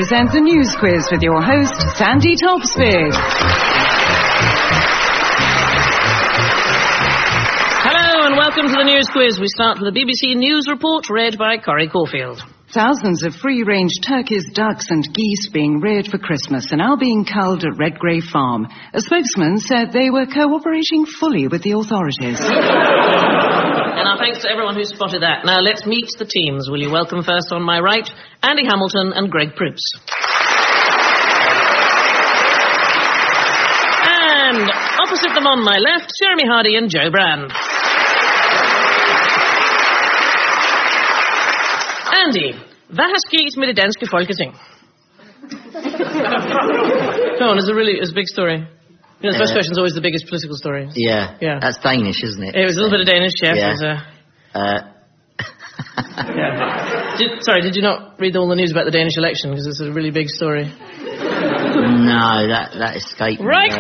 present the News Quiz with your host, Sandy Topsfield. Hello and welcome to the News Quiz. We start with a BBC News report read by Corrie Caulfield. Thousands of free-range turkeys, ducks and geese being reared for Christmas are now being culled at Redgrave Farm. A spokesman said they were cooperating fully with the authorities. And our thanks to everyone who spotted that. Now let's meet the teams. Will you welcome first on my right, Andy Hamilton and Greg Proops. And opposite them on my left, Jeremy Hardy and Joe Brand. Andy, hvad har sket med det danske folketing? Go on, it's a big story. You know, the first question is always the biggest political story. Yeah. That's Danish, isn't it? It was a little bit of Danish, yes. Yeah. Did you not read all the news about the Danish election? Because it's a really big story. No, that escaped me. Right.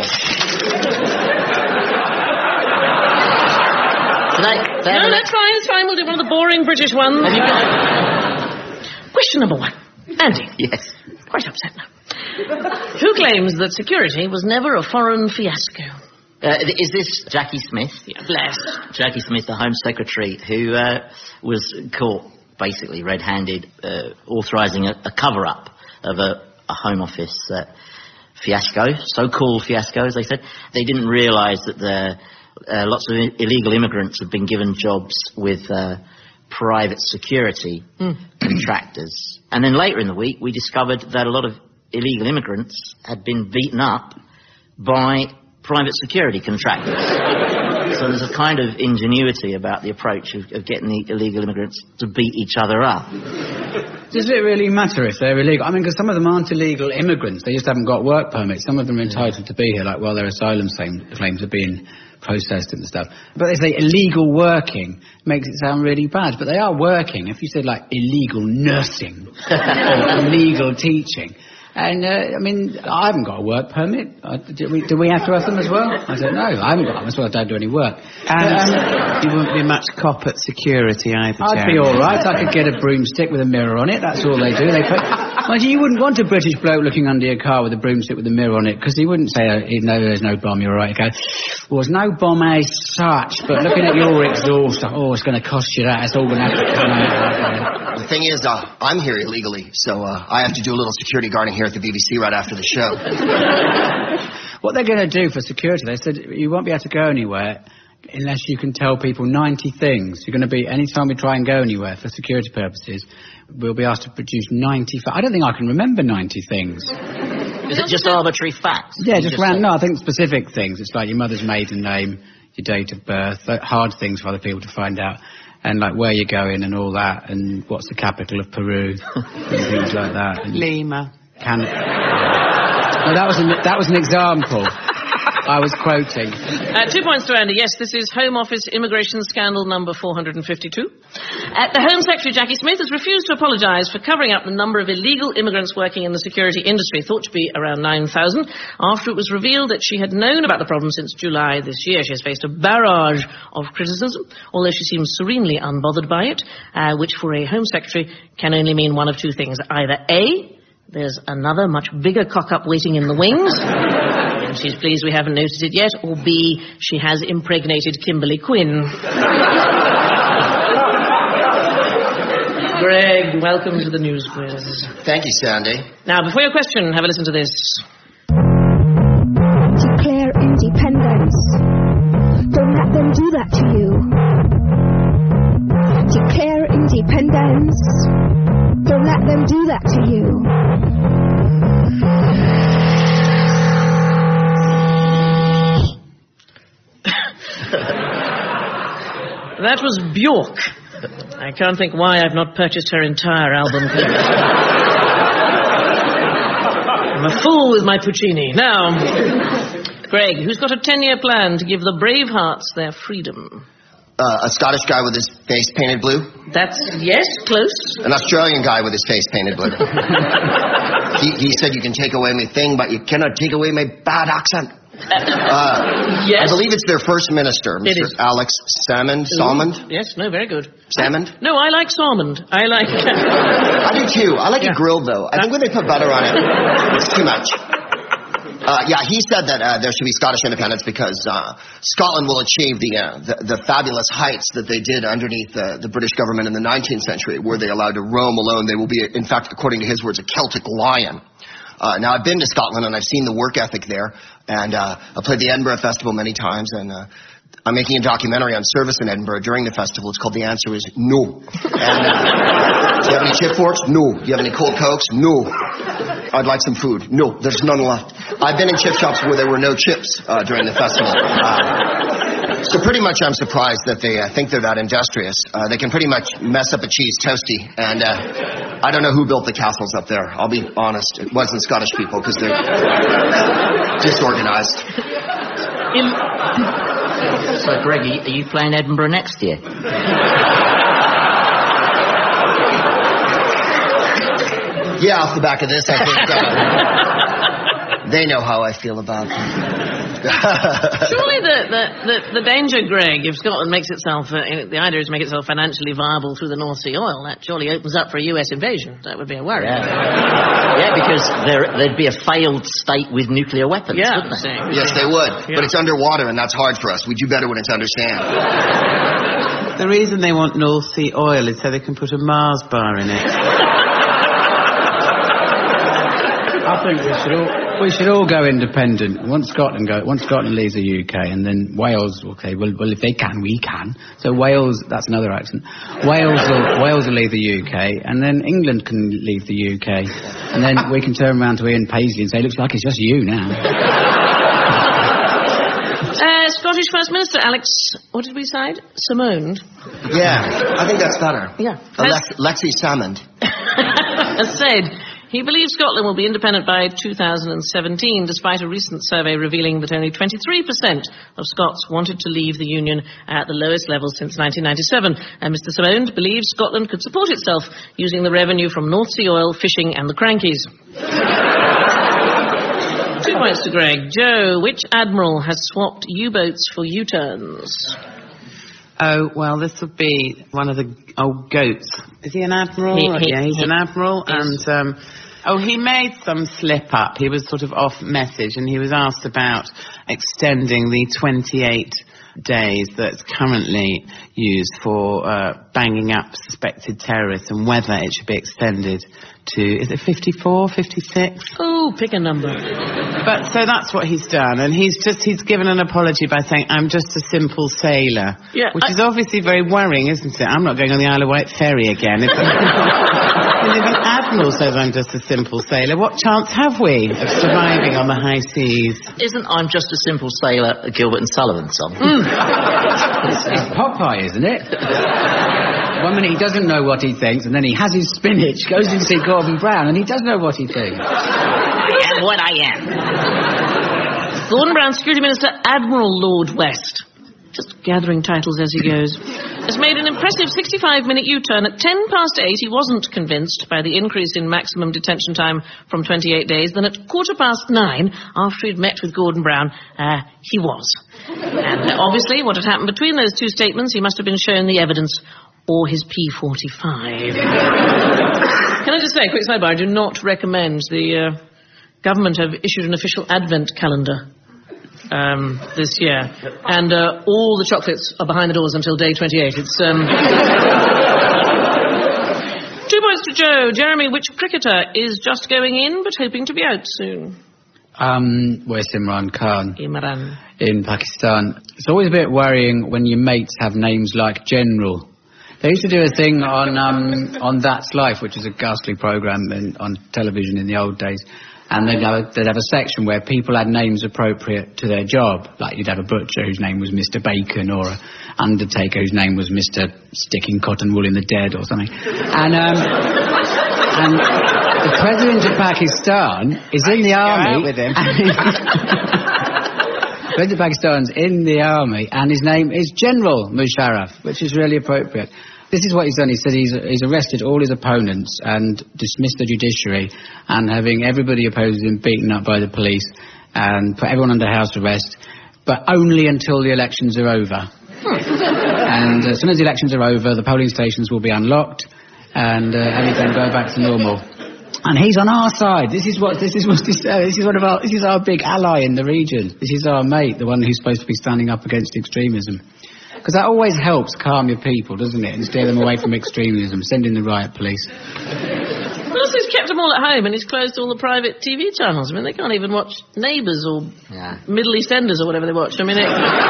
No, that's fine, it's fine. We'll do one of the boring British ones. Have you got... Question number one. Andy. Yes. Quite upset now. Who claims that security was never a foreign fiasco? Is this Jackie Smith? Yeah, bless. Jackie Smith, the Home Secretary, who was caught basically red-handed authorising a cover-up of a Home Office fiasco, so-called fiasco, as they said. They didn't realise that lots of illegal immigrants have been given jobs with private security contractors. And then later in the week, we discovered that a lot of illegal immigrants had been beaten up by private security contractors. So there's a kind of ingenuity about the approach of getting the illegal immigrants to beat each other up. Does it really matter if they're illegal? I mean, because some of them aren't illegal immigrants. They just haven't got work permits. Some of them are entitled to be here, like while their asylum claims are being processed and stuff. But they say illegal working makes it sound really bad. But they are working. If you said, like, illegal nursing or illegal teaching... And, I mean, I haven't got a work permit. Do we have to have them as well? I don't know. I haven't got them as well. I don't do any work. And you wouldn't be much cop at security either, I'd be all right. I could get a broomstick with a mirror on it. That's all they do. Mind you wouldn't want a British bloke looking under your car with a broomstick with a mirror on it, because he wouldn't say, no, there's no bomb, you're right. He'd go, well, there's no bomb as such, but looking at your exhaust, it's going to cost you that. It's all going to have to come out. The thing is, I'm here illegally, so I have to do a little security guarding here at the BBC right after the show. What they're going to do for security, they said you won't be able to go anywhere unless you can tell people 90 things. You're going to be, any time we try and go anywhere for security purposes, we'll be asked to produce 90... I don't think I can remember 90 things. Is it just arbitrary facts? Yeah, just random. No, I think specific things. It's like your mother's maiden name, your date of birth, hard things for other people to find out. And, like, where you're going and all that, and what's the capital of Peru, and things like that. And Lima. No, that was an example. I was quoting. 2 points to Andy. Yes, this is Home Office immigration scandal number 452. The Home Secretary, Jackie Smith, has refused to apologise for covering up the number of illegal immigrants working in the security industry, thought to be around 9,000, after it was revealed that she had known about the problem since July this year. She has faced a barrage of criticism, although she seems serenely unbothered by it, which for a Home Secretary can only mean one of two things. Either A, there's another much bigger cock-up waiting in the wings, and she's pleased we haven't noticed it yet, or B, she has impregnated Kimberly Quinn. Greg, welcome to the News Quiz. Thank you, Sandy. Now, before your question, have a listen to this. Declare independence. Don't let them do that to you. Declare independence. Don't let them do that to you. That was Bjork. I can't think why I've not purchased her entire album. I'm a fool with my Puccini. Now, Greg, who's got a 10-year plan to give the Bravehearts their freedom? A Scottish guy with his face painted blue. Yes, close. An Australian guy with his face painted blue. he said, you can take away my thing, but you cannot take away my bad accent. Yes. I believe it's their first minister, Mr. Alex Salmond. Salmond? Yes, no, very good. Salmond? No, I like salmond. I like... I do too. I like it grilled, though. I think when they put butter on it, it's too much. He said that there should be Scottish independence because Scotland will achieve the fabulous heights that they did underneath the British government in the 19th century, where they allowed to roam alone. They will be, in fact, according to his words, a Celtic lion. Now, I've been to Scotland, and I've seen the work ethic there, and I played the Edinburgh Festival many times, and I'm making a documentary on service in Edinburgh during the festival. It's called The Answer Is No. And do you have any chip forks? No. Do you have any cold Cokes? No. I'd like some food. No, there's none left. I've been in chip shops where there were no chips during the festival. So pretty much I'm surprised that they think they're that industrious. They can pretty much mess up a cheese toasty. And I don't know who built the castles up there. I'll be honest. It wasn't Scottish people because they're disorganized. So, Greg, are you playing Edinburgh next year? Yeah, off the back of this, I think they know how I feel about them. Surely the danger, Greg, if Scotland makes itself, the idea is to make itself financially viable through the North Sea oil, that surely opens up for a US invasion. That would be a worry. Yeah, because there'd be a failed state with nuclear weapons, wouldn't there? Yes, they would. Yeah. But it's underwater, and that's hard for us. We do better when it's understand. The reason they want North Sea oil is so they can put a Mars bar in it. I think we should all go independent. Once Scotland leaves the UK, and then Wales. Okay, well, if they can, we can. So Wales, that's another accent. Wales will leave the UK, and then England can leave the UK, and then we can turn around to Ian Paisley and say, "Looks like it's just you now." Scottish First Minister Alex, what did we say? Salmond. Yeah, I think that's better. Yeah, Lexi Salmond has said he believes Scotland will be independent by 2017, despite a recent survey revealing that only 23% of Scots wanted to leave the Union at the lowest level since 1997. And Mr. Salmond believes Scotland could support itself using the revenue from North Sea oil, fishing and the Crankies. 2 points to Greg. Joe, which admiral has swapped U-boats for U-turns? Oh, well, this would be one of the old goats. Is he an admiral? Yeah, he's an admiral. And, he made some slip up. He was sort of off message, and he was asked about extending the 28 days that's currently used for banging up suspected terrorists, and whether it should be extended to, is it 54, 56? Oh, pick a number. But so that's what he's done, and he's given an apology by saying, "I'm just a simple sailor," which is obviously very worrying, isn't it? I'm not going on the Isle of Wight ferry again. If an admiral says I'm just a simple sailor, what chance have we of surviving on the high seas? Isn't I'm just a simple sailor a Gilbert and Sullivan song? It's Popeye, isn't it? One minute he doesn't know what he thinks, and then he has his spinach, goes to see Gordon Brown, and he does know what he thinks. I am what I am. Gordon Brown, Security Minister Admiral Lord West, just gathering titles as he goes, has made an impressive 65-minute U-turn. At 8:10, he wasn't convinced by the increase in maximum detention time from 28 days. Then at 9:15, after he'd met with Gordon Brown, he was. And obviously, what had happened between those two statements, he must have been shown the evidence or his P45. Can I just say, quick sidebar, I do not recommend the government have issued an official advent calendar this year, and all the chocolates are behind the doors until day 28. It's 2 points to Joe. Jeremy, which cricketer is just going in but hoping to be out soon? Where's Imran Khan? Imran. In Pakistan. It's always a bit worrying when your mates have names like General. They used to do a thing on That's Life, which is a ghastly programme on television in the old days. And they'd have a section where people had names appropriate to their job. Like you'd have a butcher whose name was Mr. Bacon, or an undertaker whose name was Mr. Sticking Cotton Wool in the Dead or something. And the President of Pakistan is in the army. With him. President of Pakistan's in the army, and his name is General Musharraf, which is really appropriate. This is what he's done. He said he's arrested all his opponents and dismissed the judiciary, and having everybody opposed him beaten up by the police, and put everyone under house arrest, but only until the elections are over. And as soon as the elections are over, the polling stations will be unlocked, and everything go back to normal. And he's on our side. This is our big ally in the region. This is our mate, the one who's supposed to be standing up against extremism. Because that always helps calm your people, doesn't it? And steer them away from extremism, send in the riot police. Plus, he's kept them all at home and he's closed all the private TV channels. I mean, they can't even watch Neighbours or Middle East Enders or whatever they watch. I mean,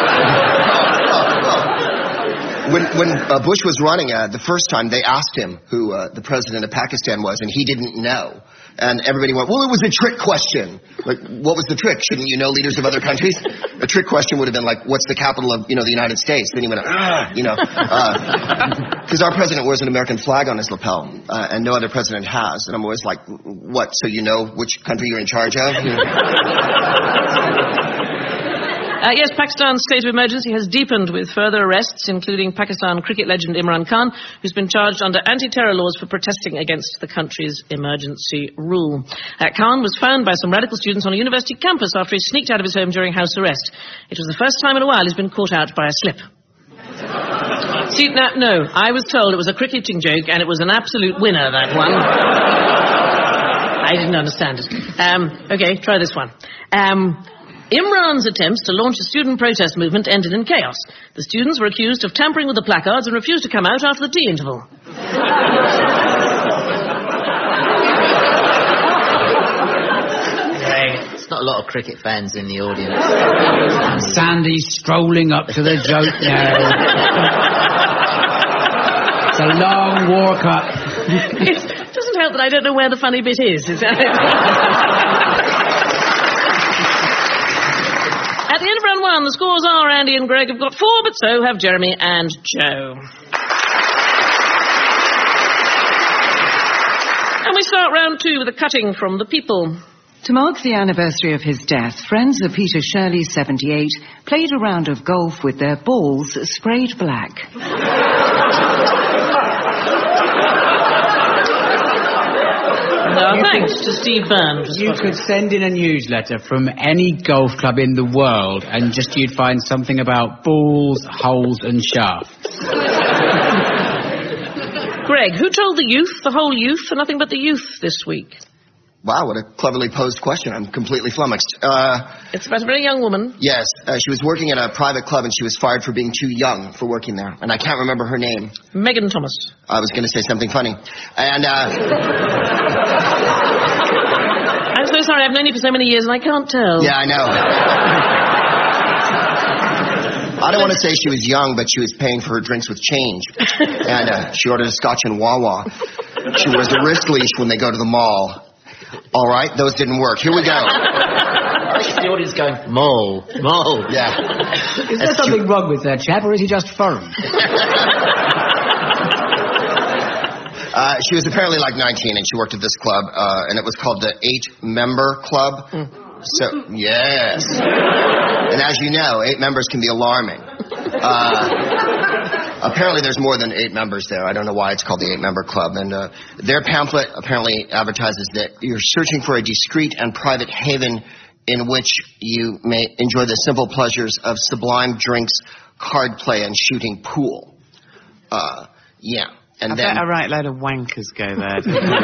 When Bush was running, the first time, they asked him who the president of Pakistan was, and he didn't know. And everybody went, well, it was a trick question. Like, what was the trick? Shouldn't you know leaders of other countries? A trick question would have been like, what's the capital of, the United States? Then he went, because our president wears an American flag on his lapel, and no other president has. And I'm always like, what, so you know which country you're in charge of? Yes, Pakistan's state of emergency has deepened with further arrests, including Pakistan cricket legend Imran Khan, who's been charged under anti-terror laws for protesting against the country's emergency rule. Khan was found by some radical students on a university campus after he sneaked out of his home during house arrest. It was the first time in a while he's been caught out by a slip. See, no, I was told it was a cricketing joke, and it was an absolute winner, that one. I didn't understand it. Okay, try this one. Imran's attempts to launch a student protest movement ended in chaos. The students were accused of tampering with the placards and refused to come out after the tea interval. There's not a lot of cricket fans in the audience. Sandy's strolling up to the joke now. It's a long walk up. It doesn't help that I don't know where the funny bit is. Is that it? At the end of round one, the scores are Andy and Greg have got 4, but so have Jeremy and Joe. And we start round 2 with a cutting from the people. To mark the anniversary of his death, friends of Peter Shirley, 78, played a round of golf with their balls sprayed black. Thanks to Steve Byrne. You could send in a newsletter from any golf club in the world and you'd find something about balls, holes and shafts. Greg, who told the youth, the whole youth, for nothing but the youth this week? Wow, what a cleverly posed question. I'm completely flummoxed. It's about a very young woman. Yes, she was working at a private club and she was fired for being too young for working there. And I can't remember her name. Megan Thomas. I was going to say something funny. And, I'm so sorry, I've known you for so many years and I can't tell. Yeah, I know. I don't want to say she was young, but she was paying for her drinks with change. And she ordered a scotch and Wawa. She wears a wrist leash when they go to the mall. All right, those didn't work. Here we go. The audience going, mole. Yeah. Is there something wrong with that chap, or is he just firm? She was apparently like 19, and she worked at this club, and it was called the 8-Member Club. So, yes. And as you know, 8 members can be alarming. Apparently there's more than 8 members there. I don't know why it's called the 8-Member Club. And their pamphlet apparently advertises that you're searching for a discreet and private haven in which you may enjoy the simple pleasures of sublime drinks, card play, and shooting pool. Yeah. And I bet a right load of wankers go there.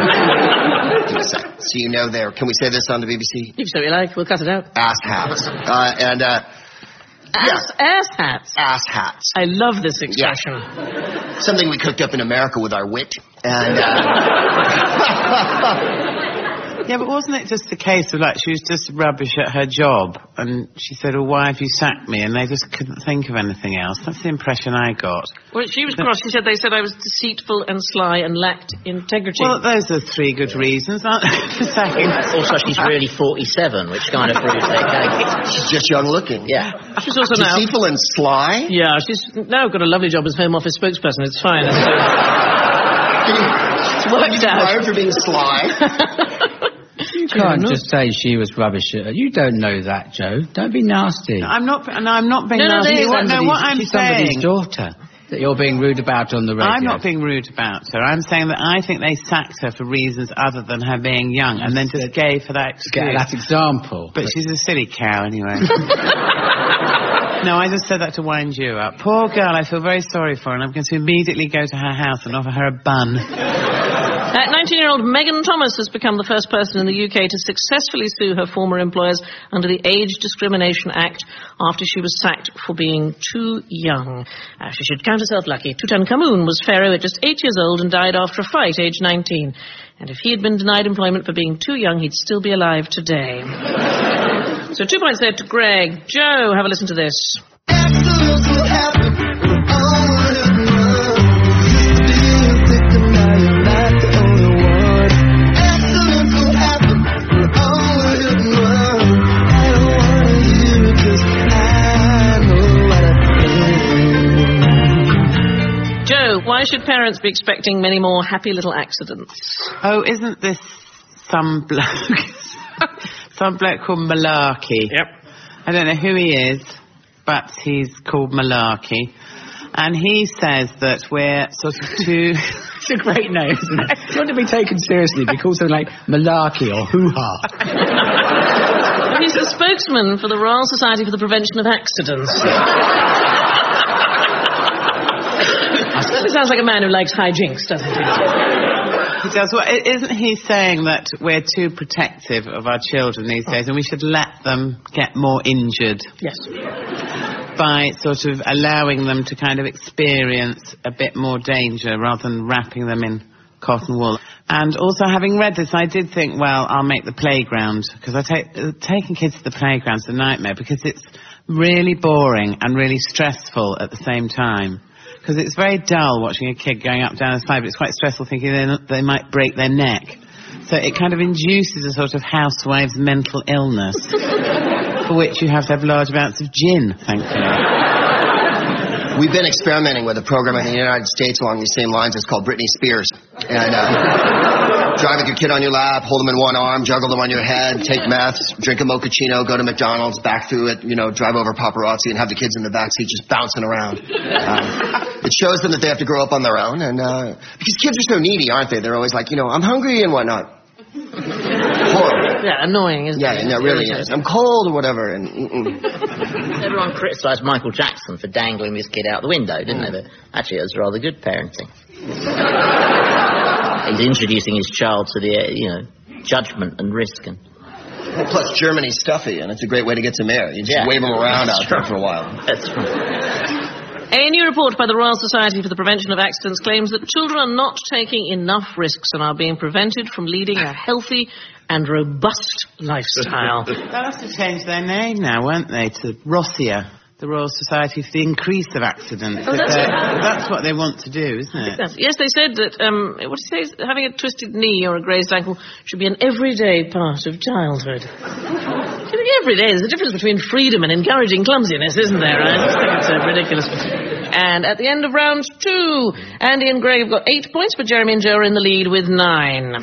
So you know there. Can we say this on the BBC? You can say what you like. We'll cut it out. Ass hats. Ass hats. Ass hats. I love this expression. Yeah. Something we cooked up in America with our wit. And yeah, but wasn't it just the case of, like, she was just rubbish at her job, and she said, well, why have you sacked me? And they just couldn't think of anything else. That's the impression I got. Well, she was cross. She said they said I was deceitful and sly and lacked integrity. Well, those are 3 good reasons, aren't they, for sacking? Also, she's really 47, which kind of proves their case. She's just young looking. Yeah. She's also deceitful and sly? Yeah, she's now got a lovely job as Home Office spokesperson. It's fine. It's worked out. Fired for being sly. You can't just say she was rubbish. You don't know that, Joe. Don't be nasty. No, I'm not being nasty. She's somebody's daughter. that you're being rude about on the radio. I'm not being rude about her. I'm saying that I think they sacked her for reasons other than her being young, and then just gave her that excuse. Get that example. But she's a silly cow anyway. No, I just said that to wind you up. Poor girl, I feel very sorry for her, and I'm going to immediately go to her house and offer her a bun. 19-year-old Megan Thomas has become the first person in the UK to successfully sue her former employers under the Age Discrimination Act after she was sacked for being too young. She should count herself lucky. Tutankhamun was pharaoh at just 8 years old and died after a fight, aged 19. And if he had been denied employment for being too young, he'd still be alive today. So 2 points there to Greg. Joe, have a listen to this. Excellence will happen. Why should parents be expecting many more happy little accidents? Oh, isn't this some bloke? Some bloke called Malarkey. Yep. I don't know who he is, but he's called Malarkey. And he says that we're sort of too... It's a great name, isn't it? If you want to be taken seriously, be called something like Malarkey or Hoo-Ha. He's the spokesman for the Royal Society for the Prevention of Accidents. It sounds like a man who likes hijinks, doesn't he? He does. Well, isn't he saying that we're too protective of our children these days and we should let them get more injured? Yes. By sort of allowing them to kind of experience a bit more danger rather than wrapping them in cotton wool. And also, having read this, I did think, well, I'll make the playground, because taking kids to the playground's a nightmare because it's really boring and really stressful at the same time. Because it's very dull watching a kid going up down a slide, but it's quite stressful thinking they might break their neck. So it kind of induces a sort of housewife's mental illness, for which you have to have large amounts of gin, thankfully. We've been experimenting with a program in the United States along these same lines. It's called Britney Spears. And drive with your kid on your lap, hold them in one arm, juggle them on your head, take meth, drink a mochaccino, go to McDonald's, back through it, drive over paparazzi and have the kids in the backseat just bouncing around. It shows them that they have to grow up on their own. And because kids are so needy, aren't they? They're always like, I'm hungry and whatnot. Horrible. Yeah, annoying, isn't it? Yeah, it really is. I'm cold or whatever. And everyone criticised Michael Jackson for dangling this kid out the window, didn't they? But actually, it was rather good parenting. He's introducing his child to the, judgment and risk. And plus, Germany's stuffy, and it's a great way to get some air. You just wave them around out there for a while. That's right. A new report by the Royal Society for the Prevention of Accidents claims that children are not taking enough risks and are being prevented from leading a healthy and robust lifestyle. They'll have to change their name now, won't they, to Rossier, the Royal Society for the Increase of Accidents. That's what they want to do, isn't it? Yes, they said that, what do you say, having a twisted knee or a grazed ankle should be an everyday part of childhood. Every day, there's a difference between freedom and encouraging clumsiness, isn't there? I just think it's ridiculous. And at the end of round 2, Andy and Greg have got 8 points, but Jeremy and Joe are in the lead with 9.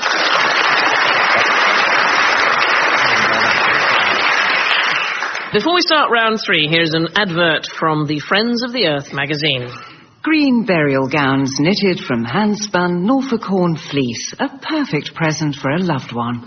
Before we start round 3, here's an advert from the Friends of the Earth magazine. Green burial gowns knitted from hand-spun Norfolk Horn fleece. A perfect present for a loved one.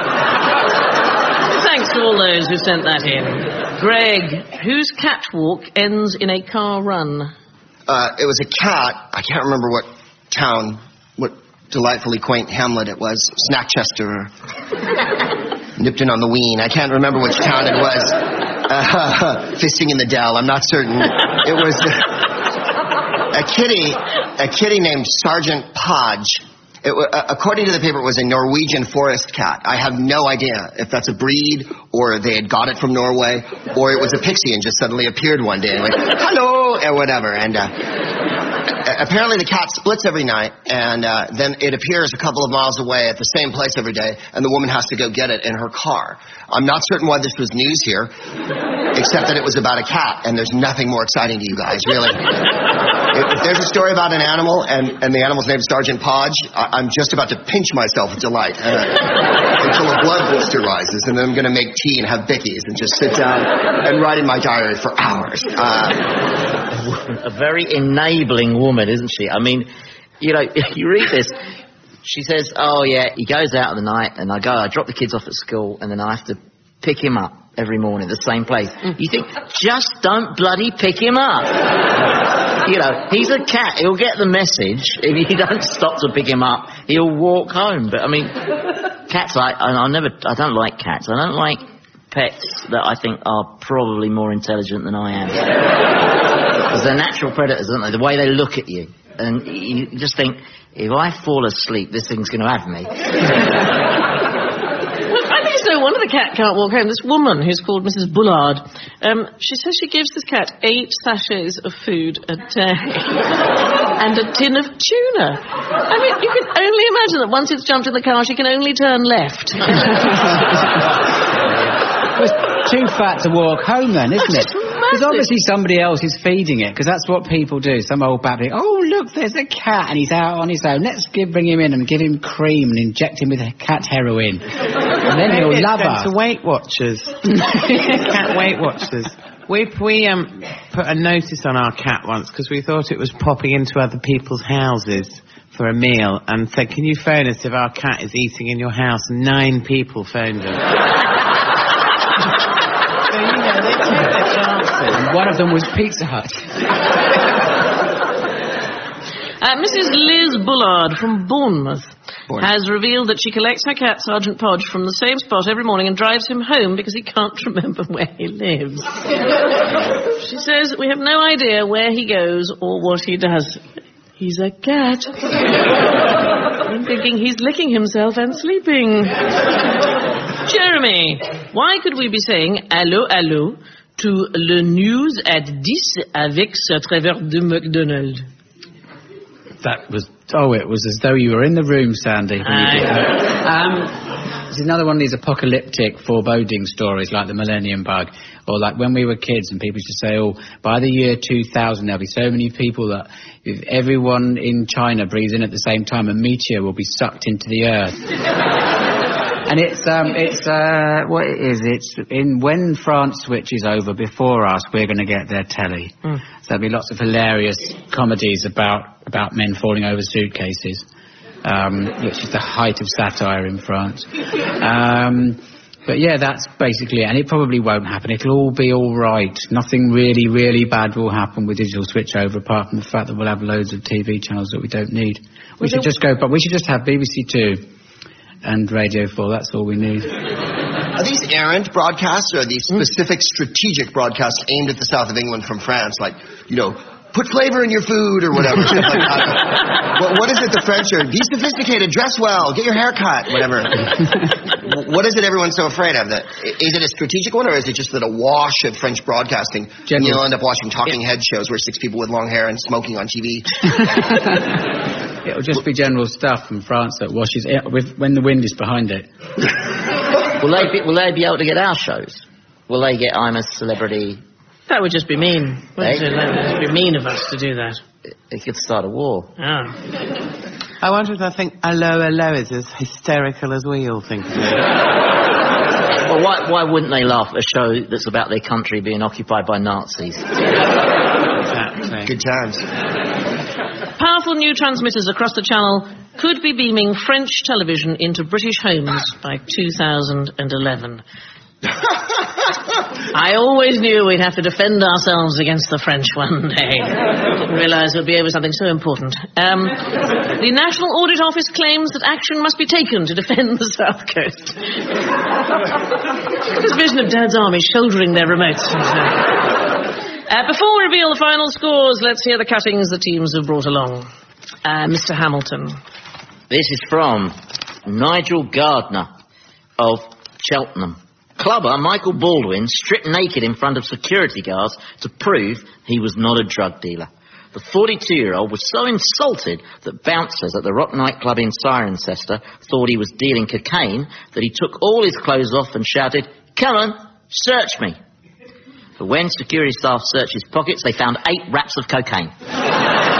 Thanks to all those who sent that in. Greg, whose catwalk ends in a car run? It was a cat. I can't remember what town, what delightfully quaint hamlet it was. Snackchester or Nipton on the Ween. I can't remember which town it was. Fisting in the Dell. I'm not certain. It was a kitty named Sergeant Podge. According to the paper, it was a Norwegian forest cat. I have no idea if that's a breed, or they had got it from Norway, or it was a pixie and just suddenly appeared one day and went, hello, or whatever. And apparently the cat splits every night, and then it appears a couple of miles away at the same place every day, and the woman has to go get it in her car. I'm not certain why this was news here, except that it was about a cat, and there's nothing more exciting to you guys, really. If there's a story about an animal and the animal's named Sergeant Podge, I'm just about to pinch myself with delight until a blood blister rises, and then I'm going to make tea and have bickies and just sit down and write in my diary for hours. A very enabling woman, isn't she? I mean, you know, you read this. She says, oh, yeah, he goes out in the night, and I drop the kids off at school, and then I have to pick him up every morning at the same place. You think, just don't bloody pick him up. You know, he's a cat. He'll get the message. If you don't stop to pick him up, he'll walk home. But, I mean, cats, I don't like cats. I don't like pets that I think are probably more intelligent than I am. Because they're natural predators, aren't they? The way they look at you. And you just think, if I fall asleep, this thing's going to have me. I think it's no wonder the cat can't walk home. This woman who's called Mrs. Bullard, she says she gives this cat 8 sachets of food a day and a tin of tuna. I mean, you can only imagine that once it's jumped in the car, she can only turn left. It's too fat to walk home then, isn't it? Because obviously somebody else is feeding it, because that's what people do. Some old baby, oh, look, there's a cat, and he's out on his own. Let's bring him in and give him cream and inject him with cat heroin. And then he'll love her. To Weight Watchers. Cat Weight Watchers. We put a notice on our cat once, because we thought it was popping into other people's houses for a meal, and said, can you phone us if our cat is eating in your house? And 9 people phoned us. So, you know, they take their chances. And one of them was Pizza Hut. Mrs. Liz Bullard from Bournemouth has revealed that she collects her cat, Sergeant Podge, from the same spot every morning and drives him home because he can't remember where he lives. She says, we have no idea where he goes or what he does. He's a cat. I'm thinking he's licking himself and sleeping. Jeremy, why could we be saying allô, allô to Le News at 10 avec Sir Trevor de McDonald? That was... Oh, it was as though you were in the room, Sandy. It's another one of these apocalyptic foreboding stories like the Millennium Bug, or like when we were kids and people used to say, oh, by the year 2000 there'll be so many people that if everyone in China breathes in at the same time, a meteor will be sucked into the earth. And what it is, it's when France switches over before us, we're going to get their telly. So there'll be lots of hilarious comedies about men falling over suitcases, which is the height of satire in France. But yeah, that's basically it. And it probably won't happen. It'll all be all right. Nothing really, really bad will happen with digital switchover, apart from the fact that we'll have loads of TV channels that we don't need. We should just have BBC 2. And Radio 4, that's all we need. Are these errant broadcasts, or are these specific strategic broadcasts aimed at the south of England from France? Like, you know, put flavor in your food or whatever. What is it the French are? Be sophisticated, dress well, get your hair cut, whatever. What is it everyone's so afraid of? Is it a strategic one, or is it just that a wash of French broadcasting? And you'll end up watching talking head shows where 6 people with long hair and smoking on TV. It'll just be general stuff from France that washes it when the wind is behind it. Will they be able to get our shows? Will they get I'm a Celebrity? That would just be mean. That would be mean of us to do that. It could start a war. Ah. I wonder if I think Allo Allo is as hysterical as we all think it is. Well, why wouldn't they laugh at a show that's about their country being occupied by Nazis? Exactly. Good times. Powerful new transmitters across the channel could be beaming French television into British homes by 2011. I always knew we'd have to defend ourselves against the French one day. Didn't realise we'd be over something so important. The National Audit Office claims that action must be taken to defend the South Coast. This vision of Dad's army shouldering their remotes. Before we reveal the final scores, let's hear the cuttings the teams have brought along. Mr. Hamilton. This is from Nigel Gardner of Cheltenham. Clubber Michael Baldwin stripped naked in front of security guards to prove he was not a drug dealer. The 42-year-old was so insulted that bouncers at the Rock nightclub in Cirencester thought he was dealing cocaine that he took all his clothes off and shouted, "Come on, search me." But when security staff searched his pockets, they found 8 wraps of cocaine.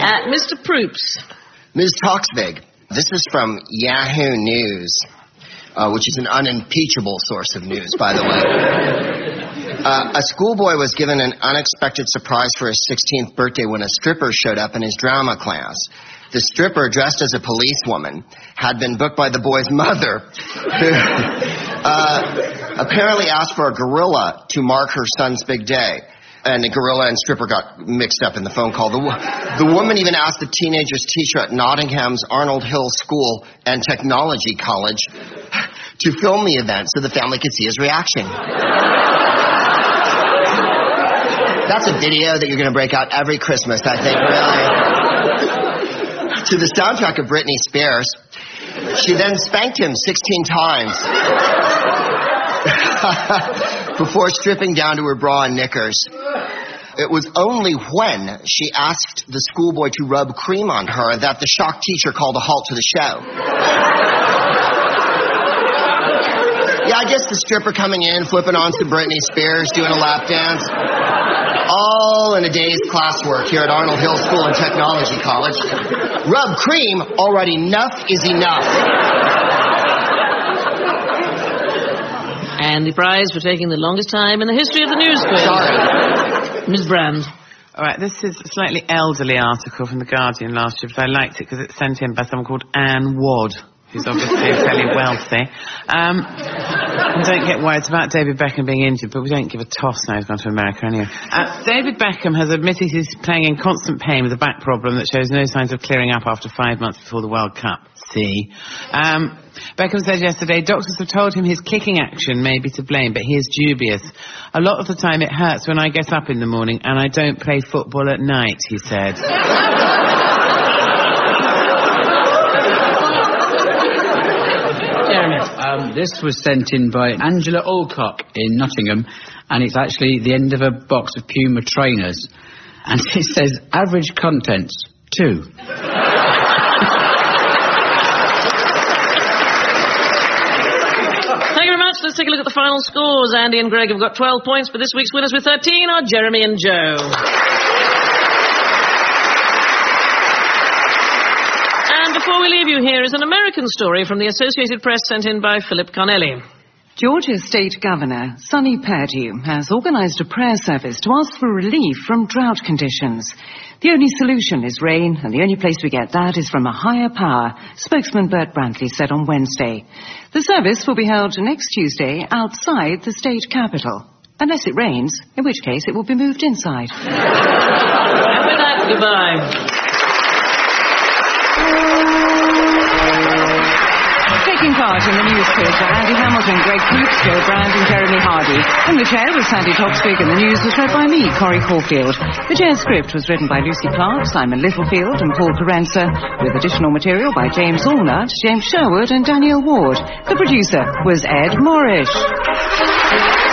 Mr. Proops. Ms. Toxvig, this is from Yahoo News, which is an unimpeachable source of news, by the way. A schoolboy was given an unexpected surprise for his 16th birthday when a stripper showed up in his drama class. The stripper, dressed as a policewoman, had been booked by the boy's mother, who apparently asked for a gorilla to mark her son's big day. And the gorilla and stripper got mixed up in the phone call. The woman even asked the teenager's teacher at Nottingham's Arnold Hill School and Technology College to film the event so the family could see his reaction. That's a video that you're going to break out every Christmas, I think, really. To the soundtrack of Britney Spears. She then spanked him 16 times before stripping down to her bra and knickers. It was only when she asked the schoolboy to rub cream on her that the shocked teacher called a halt to the show. Yeah, I guess the stripper coming in, flipping on some Britney Spears, doing a lap dance. All in a day's classwork here at Arnold Hill School and Technology College. Rub cream, already enough is enough. And the prize for taking the longest time in the history of the news quiz. Sorry. Ms. Brand. All right, this is a slightly elderly article from The Guardian last year, but I liked it because it's sent in by someone called Anne Wadd, who's obviously fairly wealthy. I don't get why it's about David Beckham being injured, but we don't give a toss now he's gone to America anyway. David Beckham has admitted he's playing in constant pain with a back problem that shows no signs of clearing up after 5 months before the World Cup. See? Beckham said yesterday doctors have told him his kicking action may be to blame, but he is dubious. A lot of the time it hurts when I get up in the morning and I don't play football at night, he said. This was sent in by Angela Alcock in Nottingham, and it's actually the end of a box of Puma trainers. And it says, average contents, 2. Thank you very much. Let's take a look at the final scores. Andy and Greg have got 12 points, but this week's winners with 13 are Jeremy and Joe. Before we leave you, here is an American story from the Associated Press sent in by Philip Connelly. Georgia's state governor, Sonny Perdue, has organised a prayer service to ask for relief from drought conditions. The only solution is rain, and the only place we get that is from a higher power, spokesman Bert Brantley said on Wednesday. The service will be held next Tuesday outside the state capital. Unless it rains, in which case it will be moved inside. And with that, goodbye. Taking part in the news quiz were Andy Hamilton, Greg Proops, Joe Brand and Jeremy Hardy. And the chair was Sandy Toxvig, and the news was read by me, Corrie Caulfield. The chair's script was written by Lucy Clark, Simon Littlefield and Paul Carenza, with additional material by James Allnut, James Sherwood and Daniel Ward. The producer was Ed Morrish.